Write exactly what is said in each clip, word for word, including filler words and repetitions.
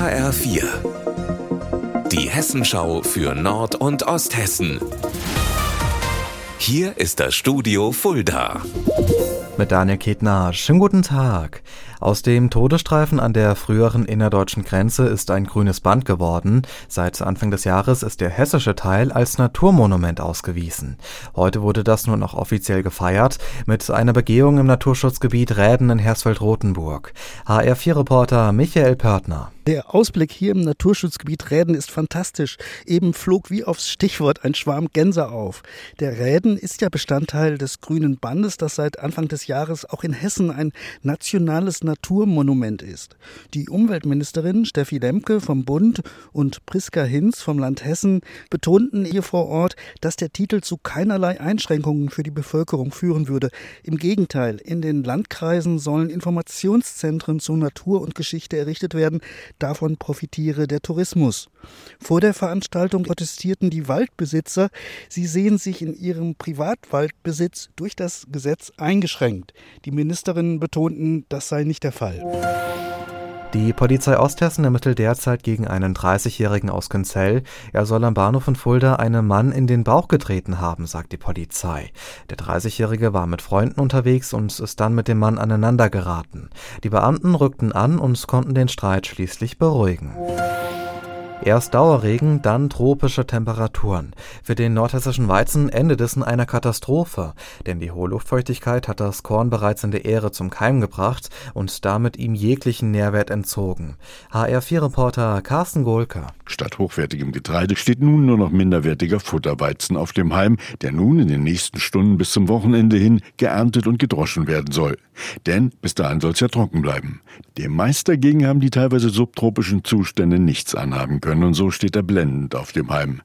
H R vier. Die Hessenschau für Nord- und Osthessen. Hier ist das Studio Fulda. Mit Daniel Ketner. Schönen guten Tag. Aus dem Todesstreifen an der früheren innerdeutschen Grenze ist ein grünes Band geworden. Seit Anfang des Jahres ist der hessische Teil als Naturmonument ausgewiesen. Heute wurde das nun auch offiziell gefeiert mit einer Begehung im Naturschutzgebiet Räden in Hersfeld-Rotenburg. H R vier Reporter Michael Pörtner. Der Ausblick hier im Naturschutzgebiet Räden ist fantastisch. Eben flog wie aufs Stichwort ein Schwarm Gänse auf. Der Räden ist ja Bestandteil des Grünen Bandes, das seit Anfang des Jahres auch in Hessen ein nationales Naturmonument ist. Die Umweltministerin Steffi Lemke vom Bund und Priska Hinz vom Land Hessen betonten hier vor Ort, dass der Titel zu keinerlei Einschränkungen für die Bevölkerung führen würde. Im Gegenteil, in den Landkreisen sollen Informationszentren zu Natur und Geschichte errichtet werden. Davon profitiere der Tourismus. Vor der Veranstaltung protestierten die Waldbesitzer. Sie sehen sich in ihrem Privatwaldbesitz durch das Gesetz eingeschränkt. Die Ministerinnen betonten, das sei nicht der Fall. Die Polizei Osthessen ermittelt derzeit gegen einen dreißigjährigen aus Künzell. Er soll am Bahnhof in Fulda einem Mann in den Bauch getreten haben, sagt die Polizei. Der dreißigjährige war mit Freunden unterwegs und ist dann mit dem Mann aneinander geraten. Die Beamten rückten an und konnten den Streit schließlich beruhigen. Erst Dauerregen, dann tropische Temperaturen. Für den nordhessischen Weizen endet es in einer Katastrophe, denn die hohe Luftfeuchtigkeit hat das Korn bereits in der Ähre zum Keim gebracht und damit ihm jeglichen Nährwert entzogen. H R vier Reporter Carsten Gohlke. Statt hochwertigem Getreide steht nun nur noch minderwertiger Futterweizen auf dem Halm, der nun in den nächsten Stunden bis zum Wochenende hin geerntet und gedroschen werden soll. Denn bis dahin soll es ja trocken bleiben. Dem Mais dagegen haben die teilweise subtropischen Zustände nichts anhaben können. Und so steht er blendend auf dem Halm.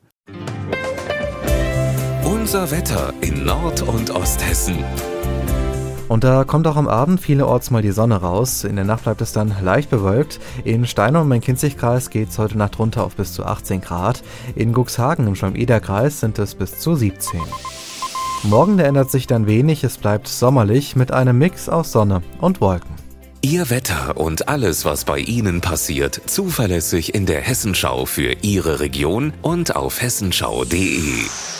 Unser Wetter in Nord- und Osthessen. Und da kommt auch am Abend vielerorts mal die Sonne raus. In der Nacht bleibt es dann leicht bewölkt. In Steinau im Main-Kinzig-Kreis geht es heute Nacht runter auf bis zu achtzehn Grad. In Cuxhagen im Schwalm-Eder-Kreis sind es bis zu siebzehn. Morgen ändert sich dann wenig. Es bleibt sommerlich mit einem Mix aus Sonne und Wolken. Ihr Wetter und alles, was bei Ihnen passiert, zuverlässig in der Hessenschau für Ihre Region und auf hessenschau punkt de.